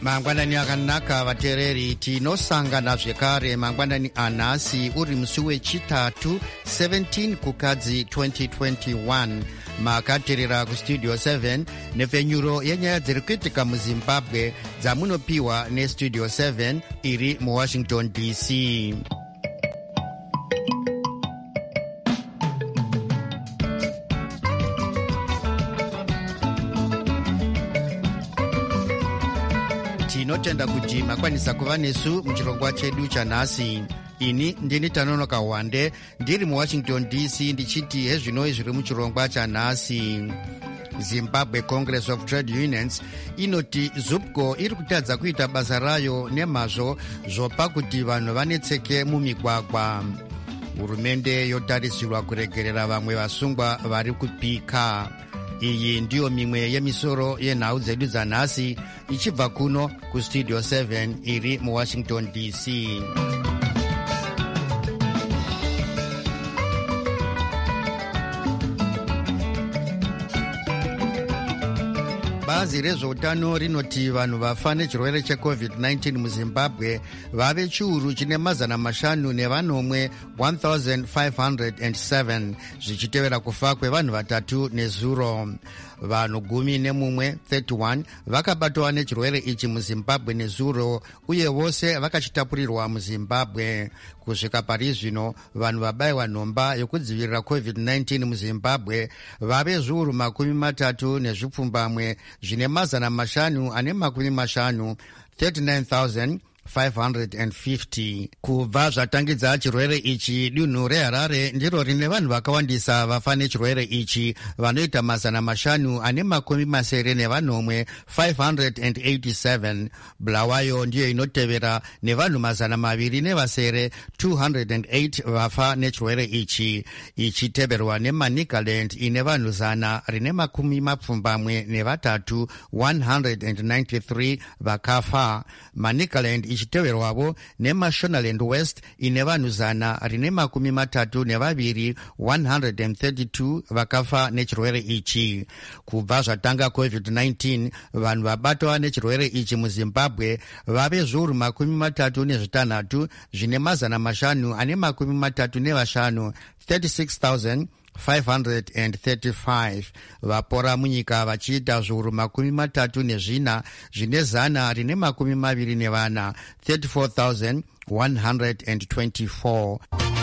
mangwanani akanaka vateereri, tinosangana zvekare mangwanani anhasi uri musi wechitatu 17 kukadzi 2021. makateerera kustudio 7 nepfenyuro yenyaya dziri kuitika muzimbabwe dzamunopiwa nestudio 7 iri muwashington dc. tinotenda kuti makwanisa kuva nesu muchirongwa chedu chanhasi. ini ndini Tanonoka Wande ndiri muwashington dc ndichiti hezvinoi zviri muchirongwa chanhasi. Zimbabwe Congress of Trade Unions inoti ZUPCO iri kutadza kuita basa rayo nemazvo zvopa kuti vanhu vanetseke mumigwagwa. Hurumende yotarisirwa kuregerera vamwe vasungwa vari kupika. Iyi ndiyo mimwe yemisoro yenhau dzedu dzanhasi ichibva kuno kustudio 7 iri muwashington dc. bazi rezveutano rinoti vanhu vafa nechirwere cheCovid-19 muzimbabwe vave chiuru chine mazana mashanu nevanomwe 1507 zvichitevera kufa kwevanhu vatatu nezuro. Vanhu 11 31 vakabatwa nechirwere ichi muzimbabwe nezuro uye vose vakachitapurirwa muzimbabwe. Kusvika pari zvino vanhu vabayiwa nhomba yokudzivirira COVID-19 muzimbabwe vave zviuru 30 nezvipfumbamwe zvine mazana mashanu ane 50 39,550. kubva zvatangidza chirwere ichi dunhu reHarare ndiro rine vanhu vakawandisa vafa nechirwere ichi vanoita mazana mashanu ane 80 587. Bulawayo ndiyo inotevera nevanhu mazana 200 208 vafa nechirwere ichi, ichiteverwa neManicaland ine vanhu 113 193 vakafa. Manicaland ichiteverwavo neMashonaland West ine vanhu 132 132 vakafa nechirwere ichi. Kubva zvatanga COVID-19 vanhu vabatwa nechirwere ichi muzimbabwe vave zviuru 36 zvine mazana mashanu ane 35 36,535. vapora munyika vachiita zviuru 34 zvine zana rine 24 34,124.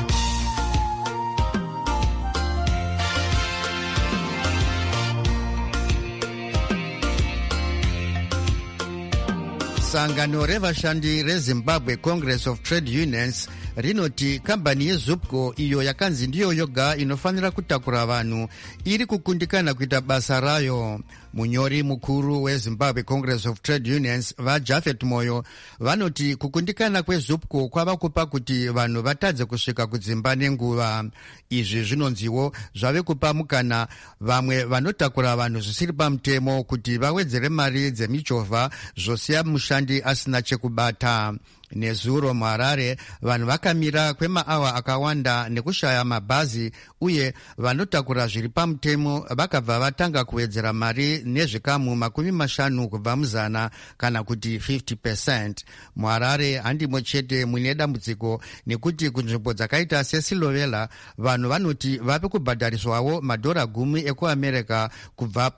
sangano revashandi reZimbabwe Congress of Trade Unions rinoti kambani yeZUPCO iyo yakanzi ndiyo yoga inofanira kutakura vanhu iri kukundikana kuita basa rayo. Munyori mukuru weZimbabwe Congress of Trade Unions vaJafet Moyo vanoti kukundikana kweZUPCO kwava kupa kuti vanhu vatadze kusvika kudzimba nenguva. Izvi zvinonziwo zvave kupa mukana vamwe vanotakura vanhu zvisiri pamutemo kuti vawedzere mari dzemichovha zvosiya mushandi asina chekubata. Nezuro muHarare vanhu vakamira kwemaawa akawanda nekushaya mabhazi uye vanotakura zviri pamutemo vakabva vatanga kuwedzera mari nezvikamu 50 kubva muzana kana kuti 50%. muHarare handimo chete mune dambudziko nekuti kunzvimbo dzakaita seSilovela vanhu vanoti vave kubhadhariswawo $10 ekuAmerica kubva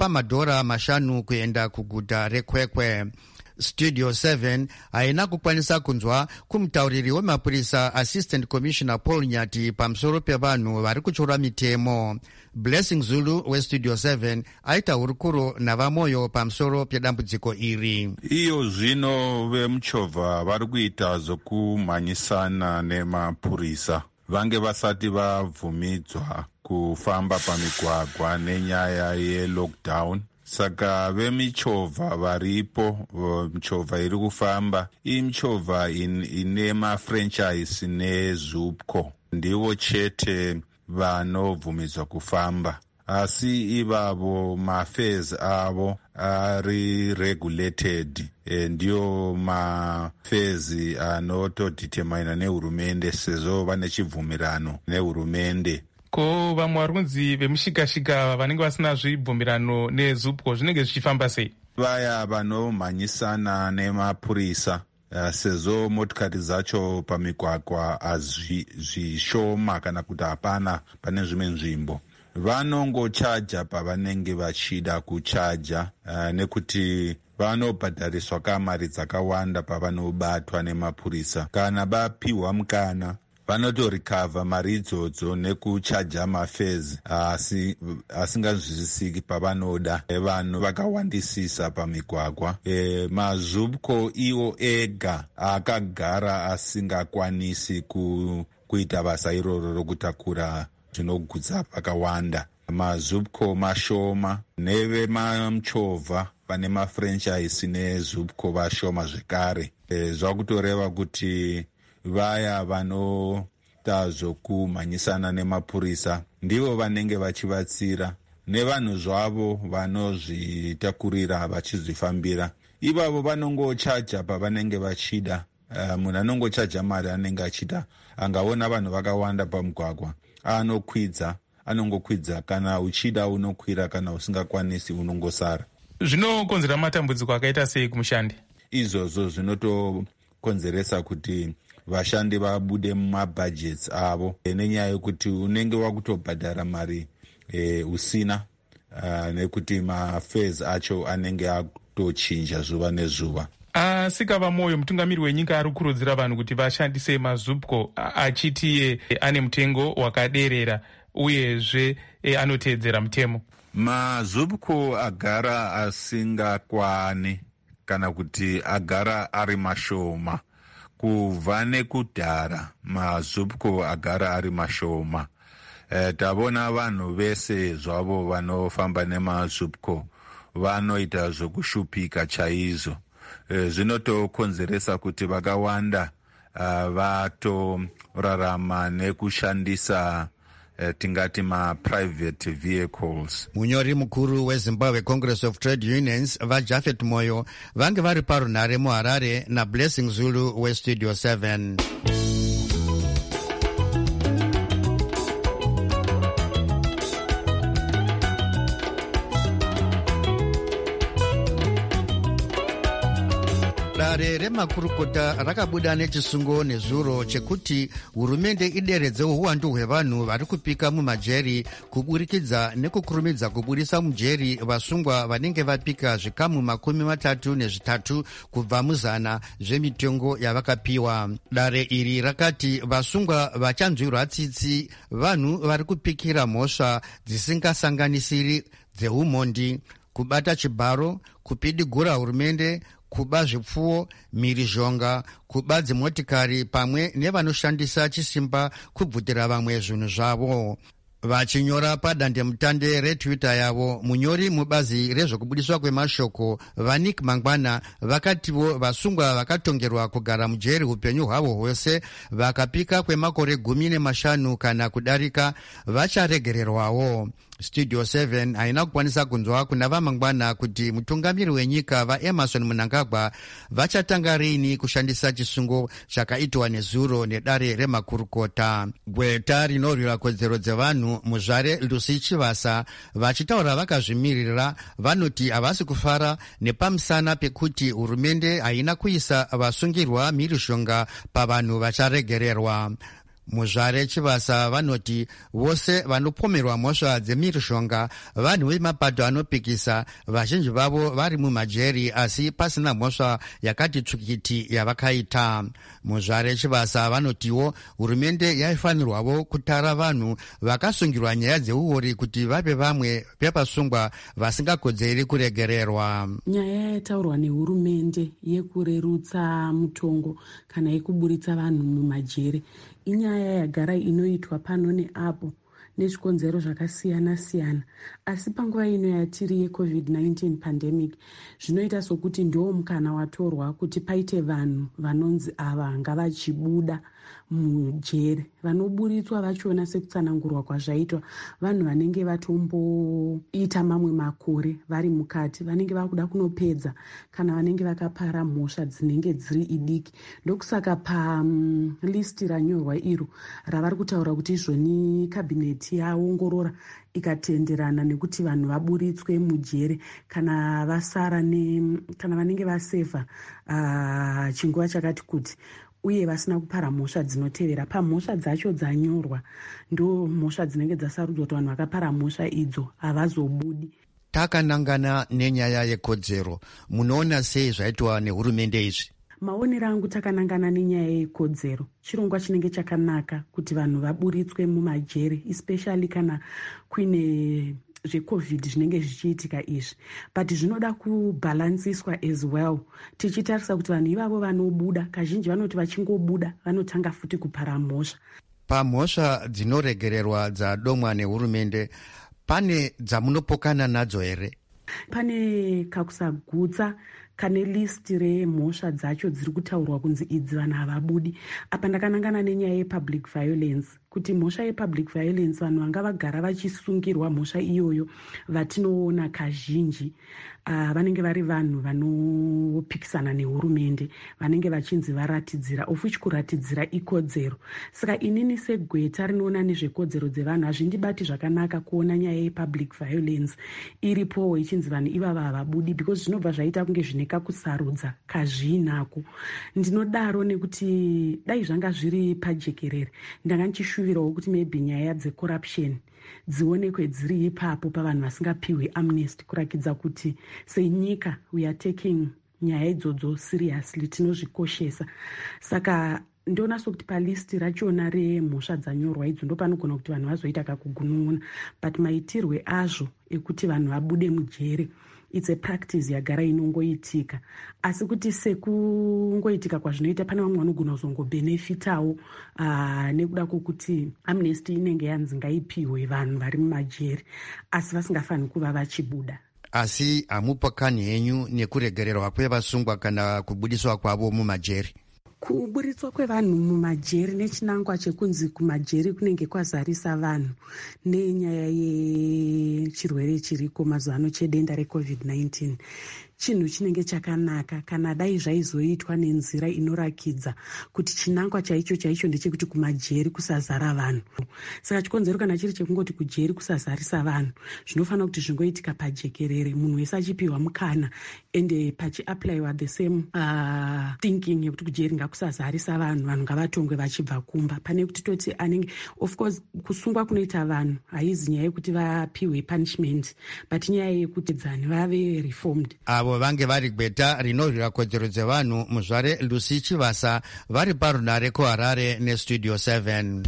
$5 kuenda kuguta reKwekwe. Studio 7 haina kukwanisa kunzwa kumutauriri wemapurisa Assistant Commissioner Paul Nyati pamusoro pevanhu vari kuchora mitemo. Blessing Zulu weStudio 7 aita hurukuro navamoyo pamusoro pedambudziko iri. iyo zvino vemuchovha vari kuita zvokumhanyisana nemapurisa vange vasati vabvumidzwa kufamba pamigwagwa nenyaya yelockdown. Saka vemichovha varipo, michovha iri kufamba imichovha ine mafranchise neZUPCO ndivo chete vanobvumidzwa kufamba, asi ivavo mafares avo ari regulated, ndiyo mafares anotodetermina nehurumende sezvo vane chibvumirano nehurumende. Ko vamwe vari kunzi vemushikashika vanenge vasina zvibvumirano neZUPCO zvinenge zvichifamba sei? vaya vanomhanyisana nemapurisa sezvo motikari dzacho pamigwagwa hazvishoma kana kuti hapana pane zvimwe nzvimbo, vanongochaja pavanenge vachida kuchaja nekuti vanobhadhariswa kamari dzakawanda pavanobatwa nemapurisa. Kana vapiwa mukana vanotorikavha mari idzodzo nekuchaja mafezi asingazvisiki pavanoda vanhu vakawandisisa pamigwagwa. Mazupco iwo ega akagara asingakwanisi kuita basa iroro rokutakura zvinogutsa vakawanda. Mazupco mashoma, nevemamuchovha vane mafranchise nezupco vashoma zvekare. Zvakutoreva kuti vaya vanoita zvokumhanyisana nemapurisa ndivo vanenge vachivatsira, nevanhu zvavo vanozvitakurira vachizvifambira. Ivavo vanongochaja pavanenge vachida. Munhu anongochaja mari anenge achida. Angaona vanhu vakawanda pamugwagwa anongokwidza, kana uchida unokwira, kana usingakwanisi unongosara. Zvinokonzera matambudziko akaita sei kumushandi? Izvozvo zvinotokonzeresa kuti vashandi vabude mumabudgets avo, nenyaya yekuti unenge wakutobhadhara mari usina, nekuti mafezi acho anenge atochinja zuva nezuva. Asikava Moyo, mutungamiri wenyika, ari kukurudzira vanhu kuti vashandise mazupco achiti ane mutengo wakaderera uyezve anoteedzera mutemo. Mazupco agara asingakwani kana kuti agara ari mashoma. Kubva nekudhara mazupco agara ari mashoma. Tavona vanhu vese zvavo vanofamba nemazupco vanoita zvokushupika chaizvo. Zvinotokonzeresa kuti vakawanda vatorarama nekushandisa tingati ma-private vehicles. Munyori mukuru weZimbabwe Congress of Trade Unions vaJafet Moyo vange vari parunhare muHarare naBlessing Zulu weStudio 7. Dare remakurukota rakabuda nechisungo nezuro chekuti hurumende ideredze uwandu hwevanhu vari kupika mumajeri kuburikidza nekukurumidza kubudisa mujeri vasungwa vanenge vapika zvikamu 33 kubva muzana zvemitengo yavakapiwa. Dare iri rakati vasungwa vachanzwirwa tsitsi vanhu vari kupikira mhosva dzisingasanganisiri dzeumhondi, kubata chibharo, kupidigura hurumende, kuba zvipfuwo, mhirizhonga, kuba dzimotikari pamwe nevanoshandisa chisimba kubvutira vamwe zvinhu zvavo. Vachinyora padandemutande retwitter yavo, munyori mubazi rezvokubudiswa kwemashoko vaNick Mangwana vakativo vasungwa vakatongerwa kugara mujeri upenyu hwavo hwose vakapika kwemakore 15 kana kudarika vacharegererwawo. Studio 7 haina kukwanisa kunzwa kuna vaMangwana kuti mutungamiri wenyika vaEmerson Mnangagwa vachatanga rini kushandisa chisungo chakaitwa nezuro nedare remakurukota. Gweta rinorwira kodzero dzevanhu muzvare Lucy Chivasa vachitaura vakazvimirira vanoti havasi kufara nepamusana pekuti hurumende haina kuisa vasungirwa mhirizhonga pavanhu vacharegererwa. Muzvare Chivasa vanoti vose vanopomerwa mhosva dzemhirizhonga vanhu vemapato anopikisa, vazhinji vavo vari mumajeri asi pasina mhosva yakati tsvikiti yavakaita. Muzvare Chivasa vanotiwo hurumende yaifanirwavo kutara vanhu vakasungirwa nyaya dzeuori kuti vave vamwe vepasungwa vasingakodzeri kuregererwa. Nyaya yataurwa nehurumende yekurerutsa mutongo kana yekuburitsa vanhu mumajeri inyaya yagara inoitwa pano neapo nezvikonzero zvakasiyana siyana, asi panguva ino yatiri yeCovid-19 pandemic zvinoita sokuti ndo mukana watorwa kuti paite vanhu vanonzi ava ngavachibuda mujeri. Vanoburitswa vachona sekutsanangurwa kwazvaitwa vanhu vanenge vatomboita mamwe makore vari mukati, vanenge vakuda kunopedza kana vanenge vakapara mhosva dzinenge dziri idiki. Ndokusaka palisti ranyorwa iro ravari kutaura kuti izvoni cabinet gavhimenti yaongorora ikatenderana nekuti vanhu vaburitswe mujere kana vasara kana vanenge vasevha chinguva chakati kuti, uye vasina kupara mhosva dzinotevera. Pamhosva dzacho dzanyorwa ndo mhosva dzinenge dzasarudzwa kuti vanhu vakapara mhosva idzo havazobudi. Takanangana nenyaya yekodzero, munoona sei zvaitwa nehurumende izvi? Maonero angu takanangana nenyaya yekodzero, chirongwa chinenge chakanaka kuti vanhu vaburitswe mumajere, especially kana kuine zvecovid zvinenge zvichiitika izvi, but zvinoda kubhalansiswa as well, tichitarisa kuti vanhu ivavo vanobuda kazhinji vanoti vachingobuda vanotanga futi kupara mhosva. Pamhosva dzinoregererwa dzadomwa nehurumende, pane dzamunopokana nadzo here? Pane kakusagutsa kane listi remhosva dzacho dziri kutaurwa kunzi idzi vanhu havabudi. Apa ndakanangana nenyaya yepublic violence, kuti mhosva yepublic violence vanhu vanga vagara vachisungirwa mhosva iyoyo vatinoona kazhinji vanenge vari vanhu vanopikisana nehurumende, vanenge vachinzi varatidzira, of which kuratidzira ikodzero. Saka inini segweta rinoona nezvekodzero dzevanhu hazvindibati zvakanaka kuona nyaya yepublic violence iripowo ichinzi vanhu ivava havabudi, because zvinobva zvaita kunge zvine kakusarudza kazviinako. Ndinodaro nekuti dai zvanga zviri pajekerere ndanga ndichishuvirawo kuti maybe nyaya dzecorruption dzionekwe dziri ipapo pavanhu vasingapiwe amnesty, kurakidza kuti senyika we are taking nyaya idzodzo seriously, tinozvikoshesa. Saka ndoona sokuti palisti rachona remhosva dzanyorwa idzo ndo panogona kuti vanhu vazoita kakugunun'una, but maitirwe azvo ekuti vanhu vabude mujere it's a practice yagara inongoitika, asi kuti sekungoitika kwazvinoita pane vamwe vanogona kuzongobhenefitawo nekuda kwokuti amnesty inenge yanzi ngaipiwe vanhu vari mumajeri asi vasingafaniri kuva vachibuda. Asi hamupokani henyu nekuregererwa kwevasungwa kana kubudiswa kwavo mumajeri? Kuburitswa kwevanhu mumajeri nechinangwa chekunzi kumajeri kunenge kwazarisa vanhu nenyaya yechirwere chiriko mazuva ano chedenda reCovid-19, chinhu chinenge chakanaka kana dai zvaizoitwa nenzira inorakidza kuti chinangwa chaicho ndechekuti kumajeri kusazara vanhu. Saka chikonzero kana chiri chekungoti kujeri kusazarisa vanhu, zvinofanira kuti zvingoitika pajekerere, munhu wese achipiwa mukana ende pachiaplayiwa the same thinking yekuti kujeri ngakusazarisa vanhu, vanhu ngavatongwe vachibva kumba, pane kuti toti anenge, of course kusungwa kunoita vanhu haizi nyaya yekuti vapiwe punishment, but nyaya yekuti vanhu vave reformed. Avo vange vari gweta rinorwira kodzero dzevanhu muzvare Lucy Chivasa vari parunare kuHarare nestudio 7.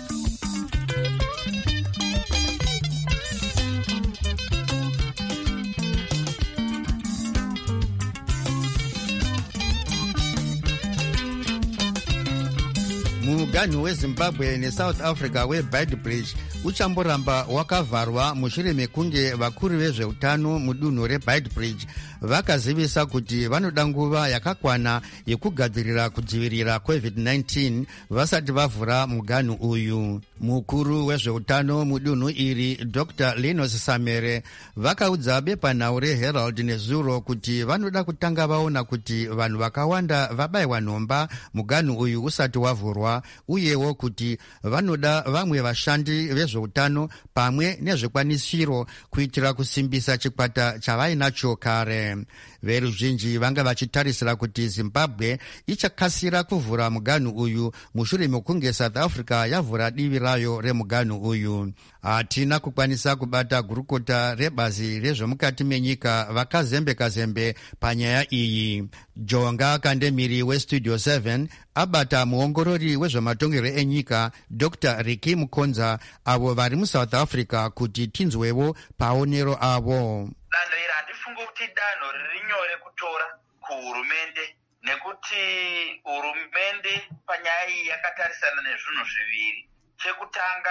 Muganhu weZimbabwe neSouth Africa weBeitbridge uchamboramba wakavharwa mushure mekunge vakuru vezveutano mudunhu reBeitbridge vakazivisa kuti vanoda nguva yakakwana yekugadzirira kudzivirira COVID-19 vasati vavhura muganhu uyu. Mukuru wezveutano mudunhu iri Dr. Linus Samere vakaudza bepanhau reHerald nezuro kuti vanoda kutanga vaona kuti vanhu vakawanda vabayiwa nhomba muganhu uyu usati wavhurwa, uyewo kuti vanoda vamwe vashandi vezveutano pamwe nezvikwanisiro kuitira kusimbisa chikwata chavainacho kare. Veruzhinji vanga vachitarisira kuti Zimbabwe ichakasira kuvhura muganhu uyu mushure mekunge South Africa yavhura divi rayo remuganhu uyu. Hatina kukwanisa kubata gurukota rebazi rezvemukati menyika vakazembe panyaya iyi. Jonga Kandemiri westudio 7 abata muongorori wezvematongero enyika Dr. Ricky Mukonza avo vari muSouth Africa kuti tinzwevo paonero avo. Danho iri handifungi kuti danho riri nyore kutora kuhurumende, nekuti hurumende panyaya iyi yakatarisana nezvinhu zviviri. Chekutanga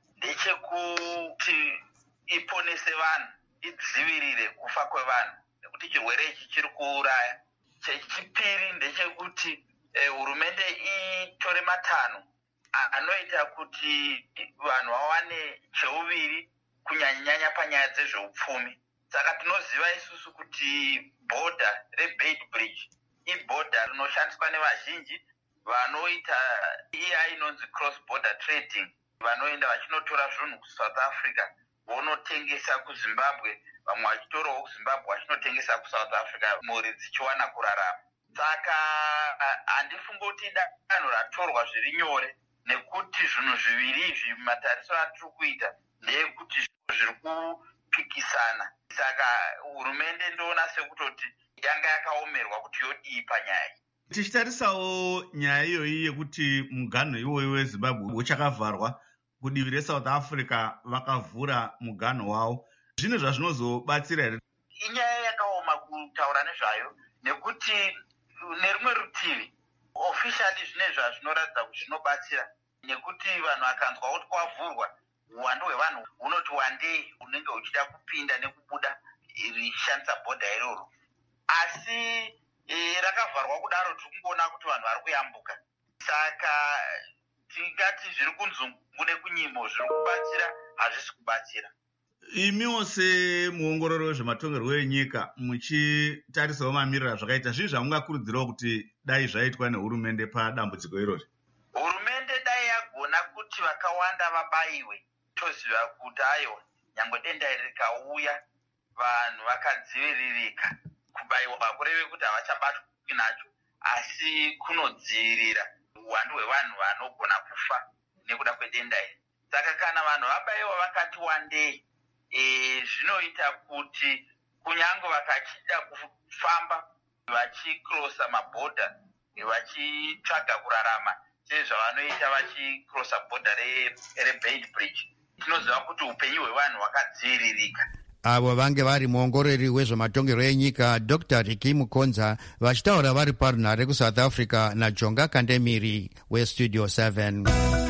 ndechekuti iponese vanhu, idzivirire kufa kwevanhu nekuti chirwere ichi chiri kuuraya. Chechipiri ndechekuti hurumende itore matanho anoita kuti vanhu vawane cheuviri kunyanya panyaya dzezveupfumi. Saka tinoziva isusu kuti bhodha reBeitbridge ibhodha rinoshandiswa nevazhinji vanoita iya inonzi cross border trading, vanoenda vachinotora zvinhu kuSouth Africa vonotengesa kuZimbabwe, vamwe vachitorawo kuZimbabwe vachinotengesa kuSouth Africa, mhuri dzichiwana kurarama. Saka handifungi kuti danho ratorwa zviri nyore, nekuti zvinhu zviviri izvi matariso atiri kuita ndeyekuti zviri kupikisana. Saka hurumende ndoona sekutoti yanga yakaomerwa kuti yodii panyaya iyi. Tichitarisawo nyaya iyoyi yekuti muganho iwoyo weZimbabwe uchakavharwa, kudivi reSouth Africa vakavhura muganho wavo, zvine zvazvinozobatsira here? Inyaya yakaoma kutaura nezvayo, nekuti nerimwe rutivi officially zvine zvazvinoratidza kuti zvinobatsira, nekuti vanhu vakanzwa kuti kwavhurwa, uwandu hwevanhu hunoti wandei unenge uchida kupinda nekubuda richishandisa bhodha iroro. Asi rakavharwa kudaro tiri kungoona kuti vanhu vari kuyambuka. Saka tingati zviri kunzungu nekunyimo zviri kubatsira, hazvisi kubatsira. Imiwo semuongorori wezvematongerwo enyika muchitarisawo mamiriro azvakaita, zvii zvamungakurudzirawo kuti dai zvaitwa nehurumende padambudziko irori? Hurumende dai yagona kuti vakawanda vabayiwe. Toziva kuti aiwa, nyangwe denda iri rikauya vanhu vakadziviririka. Kubayiwa kureve kuti havachabatwi nacho, asi kunodzivirira uwandu hwevanhu vanogona kufa nekuda kwedenda iri. Saka kana vanhu vabayiwa vakati wandei, zvinoita kuti kunyange vakachida kufamba vachikrosa mabhodha vachitsvaga kurarama sezvavanoita vachikrosa bhodha reBeit Bridge, tinoziva kuti upenyu hwevanhu hwakadziviririka. Avo vange vari muongorori wezvematongerwo enyika Dr. Riki Mukonza vachitaura vari parunhare kuSouth Africa naJonga Kandemiri weStudio 7.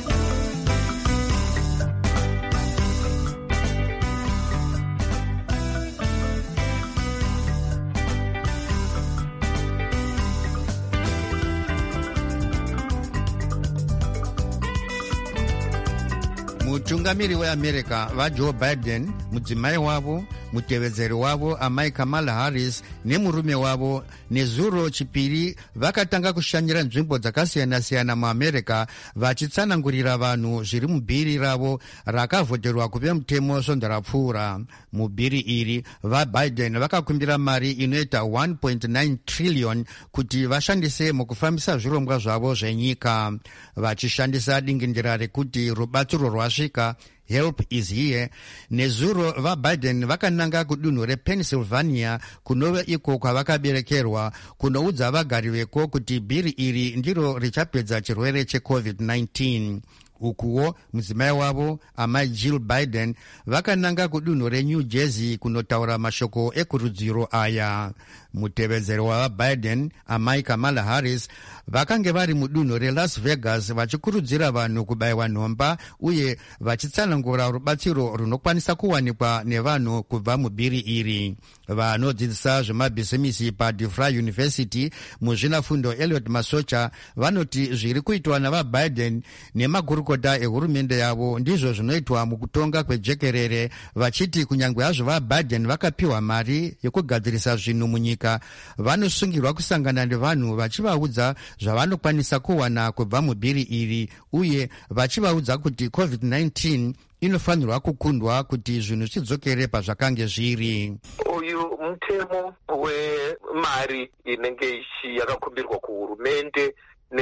Mutungamiri weAmerica vaJoe Biden, mudzimai wavo, mutevedzeri wavo amai Kamala Harris nemurume wavo nezuro chipiri vakatanga kushanyira nzvimbo dzakasiyana-siyana muAmerica vachitsanangurira vanhu zviri mubhiri ravo rakavhoterwa kuve mutemo svondo rapfuura. Mubhiri iri vaBiden vakakumbira mari inoita 1.9 trillion kuti vashandise mukufambisa zvirongwa zvavo zvenyika, vachishandisa dingindira rekuti rubatsiro rwasvika, help is here. Nezuro vaBiden vakananga kudunhu rePennsylvania kunove iko kwavakaberekerwa kunoudza vagari veko kuti bhiri iri ndiro richapedza chirwere cheCovid-19. Ukuwo mudzimai wavo amai Jill Biden vakananga kudunhu reNew Jersey kunotaura mashoko ekurudziro aya. Mutevedzeri wavaBiden amai Kamala Harris vakange vari mudunhu reLas Vegas vachikurudzira vanhu kubayiwa nhomba uye vachitsanangura rubatsiro runokwanisa kuwanikwa nevanhu kubva mubhiri iri. Vanodzidzisa zvemabhizimisi paDeFry University muzvinafundo Elliot Masocha vanoti zviri kuitwa navaBiden nemagurukota ehurumende yavo ndizvo zvinoitwa mukutonga kwejekerere, vachiti kunyange hazvo vaBiden vakapiwa mari yekugadzirisa zvinhu munyika, vanosungirwa kusangana nevanhu vachivaudza zvavanokwanisa kuwana kubva mubhiri iri uye vachivaudza kuti COVID-19 inofanirwa kukundwa kuti zvinhu zvidzokere pazvakange zviri. Uyu mutemo wemari inenge yakakumbirwa kuhurumende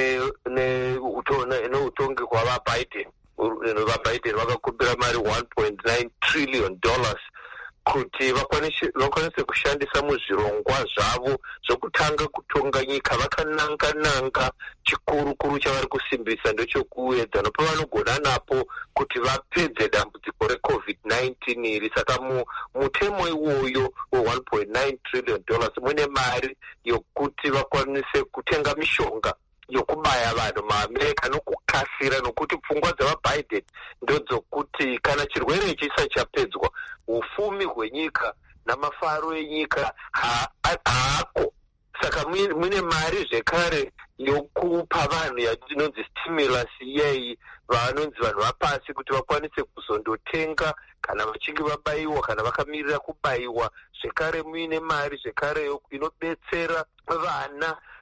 neutongi hwavaBiden. VaBiden vakakumbira mari $1.9 trillion kuti vakwanise kushandisa muzvirongwa zvavo zvokutanga kutonga nyika. Vakananga chikuru chavari kusimbisa ndechekuedza nepavanogona napo kuti vapedze dambudziko reCovid-19 iri. Saka mutemo iwoyo we$1.9 trillion mune mari yokuti vakwanise kutenga mishonga yokubaya vanhu muAmerica nokukasira, nokuti pfungwa dzavaBiden ndodzokuti kana chirwere chisa chapedzwa, ufumi hwenyika namafaro enyika haako. Saka mune mari zvekare yokupa vanhu yatinonzi stimulus iyei, vanonzi vanhu vapasi kuti vakwanise kuzondotenga kana vachinge vabayiwa kana vakamirira kubayiwa. Zvekare muine mari zvekare inobetsera vana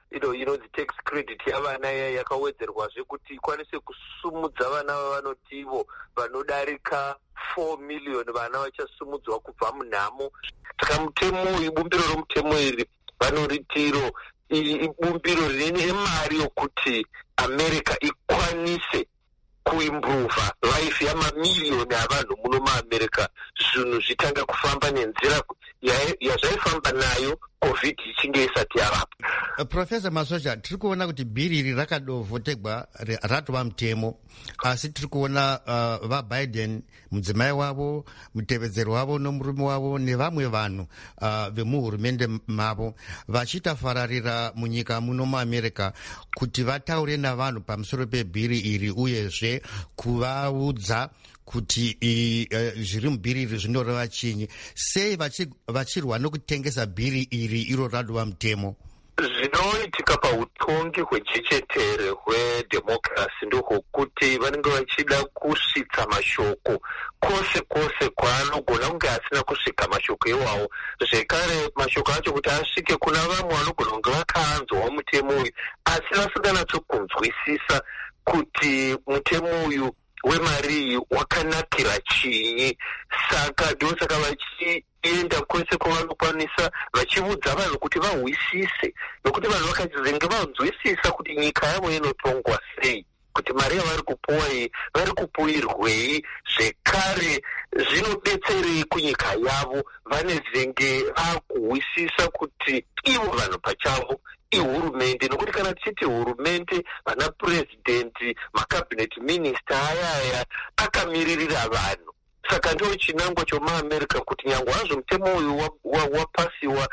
tax credit yavana yakawedzerwazve kuti ikwanise kusumudza vana vavanoti ivo vanodarika 4 million vana vachasumudzwa kubva munhamo. Saka bumbiro romutemo iri vanoritiro ibumbiro rine mari yokuti America ikwanise kuimprova life yamamiliyoni avanhu muno muAmerica, zvinhu zvitanga kufamba nenzira yazvaifamba nayo COVID ichinge isati yarapwa. Professor Masocha, tiri kuona kuti bhiri iri rakadovhotegwa ratova mutemo, asi tiri kuona vaBiden, mudzimai wavo, mutevedzeri wavo nomurume wavo nevamwe vanhu vemuhurumende mavo vachiita fararira munyika muno muAmerica kuti vataure navanhu pamusoro pebhiri iri, uyezve kuvaudza kuti zviri mubhiri iri zvinoreva chinyi. Sei vachirwa nokutengesa bhiri iri iro radova mutemo? Zvinoitika pautongi hwechechetere hwedhemokirasi ndohwokuti vanenge vachida kusvitsa mashoko kwose kwaanogona kunge asina kusvika mashoko iwawo. Zvekare mashoko acho kuti asvike kuna vamwe vanogona kunge vakaanzwawo mutemo uyu asi vasinganatsokunzwisisa kuti mutemo uyu wemari iyi wakanakira chinyi. Saka ndosaka vachienda kwese kwavanokwanisa vachiudza vanhu kuti vahwisise, nokuti vanhu vakazenge vanzwisisa kuti nyika yavo inotongwa sei, kuti mari yavari kupuwa iyi vari kupuwirwei, zvekare zvinodetserei kunyika yavo. Vanezenge vakuhwisisa kuti ivo vanhu pachavo ihurumende, nokuti kana tichiti hurumende, vana purezidendi, makabineti minisita ayaya akamiririra vanhu. Saka ndicho chinangwa chomuAmerica kuti nyangwe hazvo mutemo uyu wapasiwa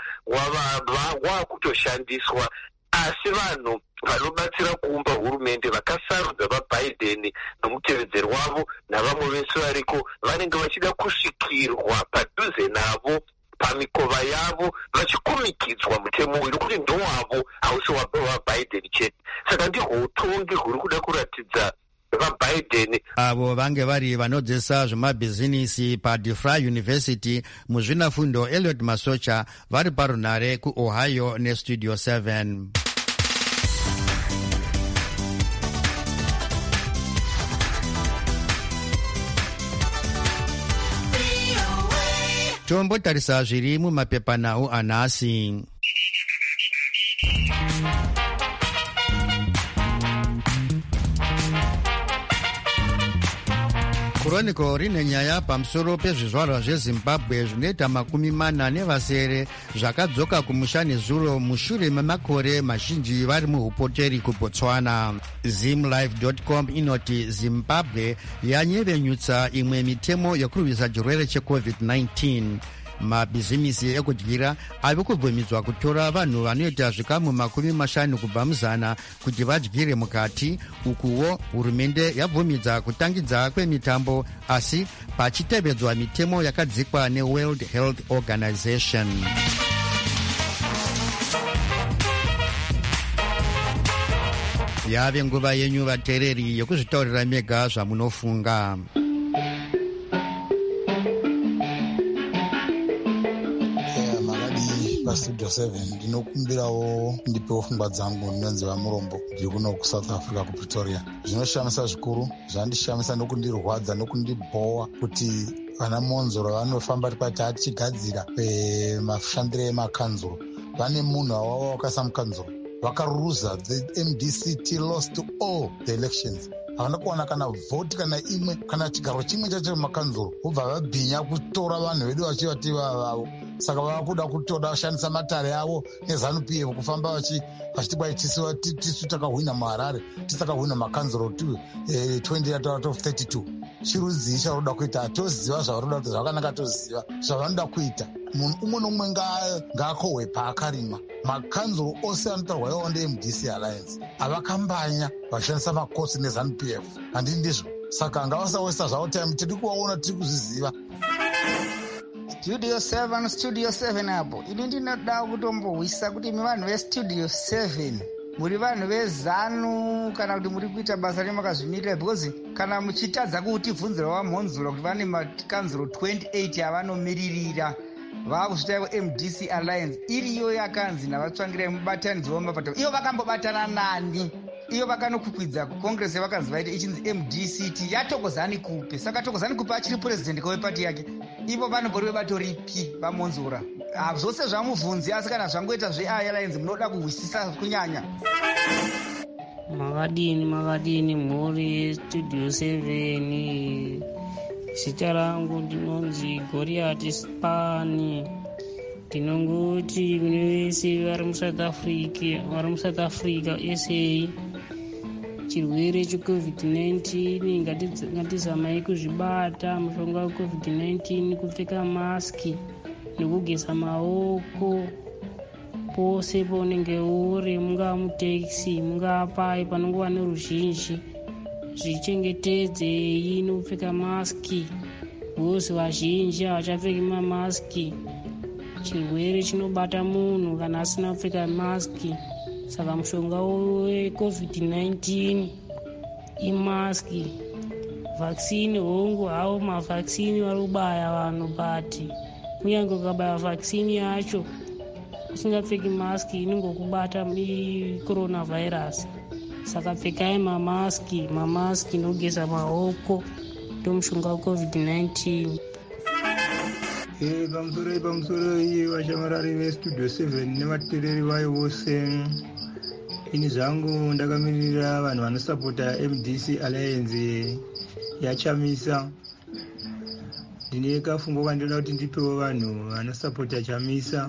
wakutoshandiswa, asi vanhu vanobatsira kuumba hurumende vakasarudza vaBiden nomutevedzeri wavo navamwe vese variko vanenge vachida kusvikirwa padhuze navo pamikova yavo vachikumikidzwa mutemo uyu nokuti ndowavo hausi waBiden chete. Saka ndihwo utongi huri kuda kuratidza vaBiden avo vange vari vanodzidzisa zvemabhizinisi paDeFry University. Muzvinafundo Elliot Masocha vari parunare kuOhio neStudio 7. Tombotarisa zviri mumapepanhau anhasi. Chronicle rine nyaya pamusoro pezvizvarwa zveZimbabwe zvinoita 40 zvakadzoka kumusha nezuro mushure memakore mazhinji vari muhupoteri kuBotswana. Zimlife.com inoti Zimbabwe yanyevenyutsa imwe mitemo yokurwisa chirwere cheCovid-19. Mabhizimisi ekudyira ave kubvumidzwa kutora vanhu vanoita zvikamu 50 kubva muzana kuti vadyire mukati. Ukuwo hurumende yabvumidza kutangidza kwemitambo asi pachitevedzwa mitemo yakadzikwa neWorld Health Organization. Yave nguva yenyu vateereri yokuzvitaurira mega zvamunofunga. Studio 7 ndinokumbirawo ndipewo pfungwa dzangu ndinonzi vaMurombo ndiri kuno kuSouth Africa kuPretoria. Zvinoshamisa zvikuru, zvandishamisa nokundirwadza nokundibhowa kuti vana Monzoro vanofamba tikati tichigadzira mashandiro emakanzuro vane munhu wavo wakaisa mukanzuro vakaruza. The MDC lost all the elections. Havana kuwana kana vhoti kana imwe kana chigaro chimwe chacho mumakanzuro, vobva vabhinya kutora vanhu vedu vachivati vavo. Saka vakuda kutoda vashandisa matare avo neZANU-PF kufamba vachiti kwai tisu takahwina muHarare, tisu takahwina makanzuro 20 out of 32. Chirudzii chavaroda kuita? Hatoziva zvavaroda kuita, zvakanaka toziva zvavanoda kuita. Munhu umwe nomwe ngaakohwe paakarimwa. Makanzuro ose anotarwa iwawo ndeMDC Alliance avakambanya vachishandisa makosi neZANU-PF. Handii ndizvo? Saka ngavasawesa zvavo time, tiri kuvaona, tiri kuzviziva. Studio 7 apo. Ini ndinoda kutombohwisa kuti vanhu veStudio 7 muri vanhu veZANU kana kuti muri kuita basa remakazvimirira, because kana muchitadza kuti bvunzira vaMonzura kuti vane makanzuro 28 avanomiririra, vaakuzvitaiko MDC Alliance iriyo yakanzi navatsvangirai mubatanidzwa wemapato. Iyo vakambobatana nani? Iyo vakanokukwidza kukongresi vakanzi vaite ichinzi MDCT yatokozani kupe. Saka tokozani kupe achiri purezidendi wepati yake. Ivo vanombori vebato ripi vamonzora? Zvose zvamubvunzi asi kana zvangoita zveAirlines munoda kuhwisisa kunyanya. Makadini mhuri Studio 7. Zita rangu ndinonzi Goliath Spani. Ndinongoti kune vese vari muSouth Africa SA, chirwere cheCovid-19 ngatizamai kuzvibata. Mushonga weCovid-19 kupfeka maski nekugeza maoko pose paunenge uri, mungaa muteksi, mungaa pai panongova neruzhinji. Zvichengetedzei nokupfeka maski. Vose vazhinji havachapfeki mamaski. Chirwere chinobata munhu kana asina kupfeka maski. Saka mushonga weCovid-19 imaski. Vaccine hongu havo mavaccine vari kubaya vanhu, but kunyange ukabaya vaccine yacho usingapfeki maski inongokubata coronavirus. Saka pfekai mamaski nogeza maoko, ndomushonga weCovid-19. Pamusoro iye vashamarari veStudio 7 nevateereri vayo vose, ini zvangu ndakamirira vanhu vanosapota MDC Alliance yaChamisa. Ndine kafungo kandoda kuti ndipewo vanhu vanosapota Chamisa.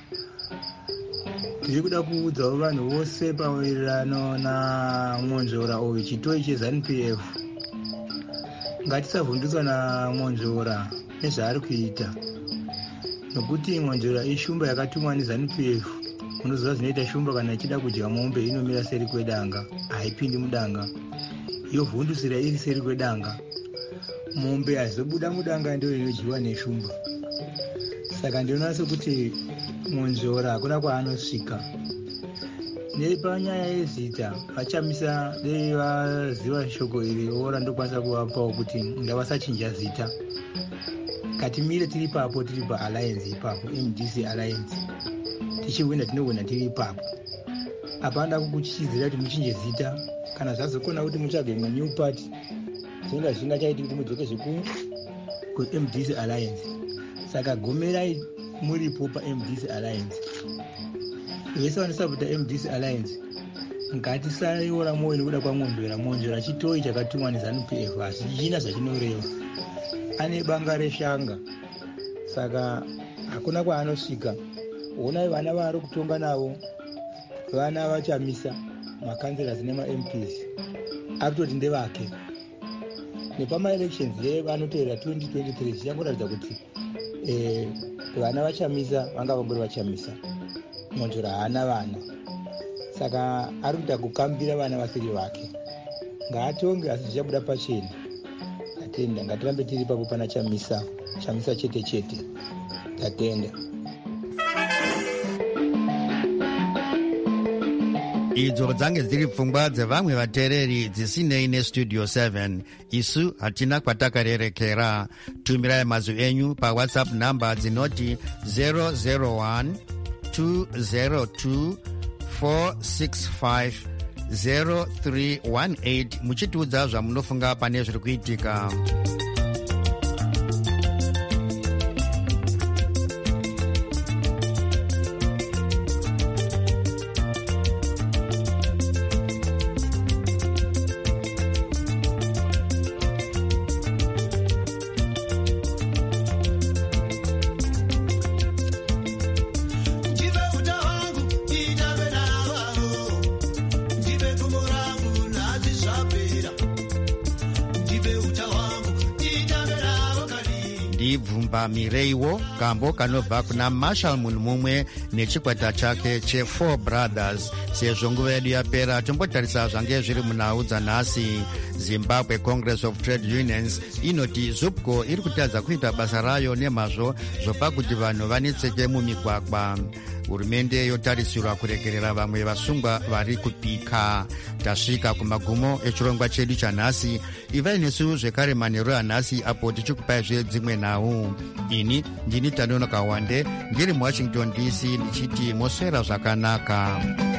Tiri kuda kuudzawo vanhu vose pawirirano naMonzora uyu chitoi cheZANU-PF. Ngatisavhundutswa naMonzora nezvaari kuita, nokuti Monzora ishumba yakatumwa neZANU-PF. Unoziva zvinoita shumba kana ichida kudya mombe, inomira seri kwedanga, haipindi mudanga, yovhundusira iri seri kwedanga. Mombe azobuda mudanga ndio inodyiwa neshumba. Saka ndinoona sekuti Monzora hakuna kwaanosvika. Nepanyaya yezita vaChamisa dei vaziva shoko iri ora ndokwanisa kuvapawo kuti ngavasachinja zita. Katimire tiri papo, tiri paAlliance ipapo, MDC Alliance. Tichiwina tinowina tiri ipapo. Hapana kukuchichizira kuti muchinje zita. Kana zvazokona kuti mutsvage imwe new party, zvingachaiti kuti mudzoke kuMDC Alliance. Saka gomerai muripo paMDC Alliance. Vese vanosapota MDC Alliance, ngatisaiora moyo nekuda kwaMonzora. Monzora chitoi chakatumwa neZANU-PF, asi chichina zvachinoreva. Ane banga reshanga, saka hakuna kwaanosvika. Onai vana vaari kutonga navo, vana vaChamisa, makanzera nemaMPs, ari kutoti ndevake. Nepamaelections vanoteera 2023 zvichangoratidza kuti vana vaChamisa vanga vangori vaChamisa. Monzora haana vana, saka ari kuita kukambira vana vasiri vake. Ngaatonge asi zvichabuda pachena. Tatenda, ngatirambe tiri papo pana Chamisa chete chete. Tatenda. Idzo dzange dziri pfungwa dzevamwe vateereri dzisinei neStudio 7. Isu hatina kwatakarerekera. Tumirai mazwi enyu paWhatsApp namba dzinoti 001 202 465 0318 muchitiudza zvamunofunga pane zviri kuitika. Bvumba Mireiwo, kambo kanobva kuna Marshall munhu mumwe nechikwata chake che4 Brothers. Sezvo nguva yedu yapera, tombotarisa zvange zviri munhau dzanhasi. Zimbabwe Congress of Trade Unions inoti ZUPCO iri kutadza kuita basa rayo nemazvo zvopa kuti vanhu vanetseke mumigwagwa. hurumende yotarisirwa kuregerera vamwe vasungwa vari kupika. Tasvika kumagumo echirongwa chedu chanhasi. Ivai nesu zvekare manheru anhasi apo tichikupaizve dzimwe nhau. Ini ndini Tanonoka Wande ndiri muWashington DC ndichiti moswera zvakanaka.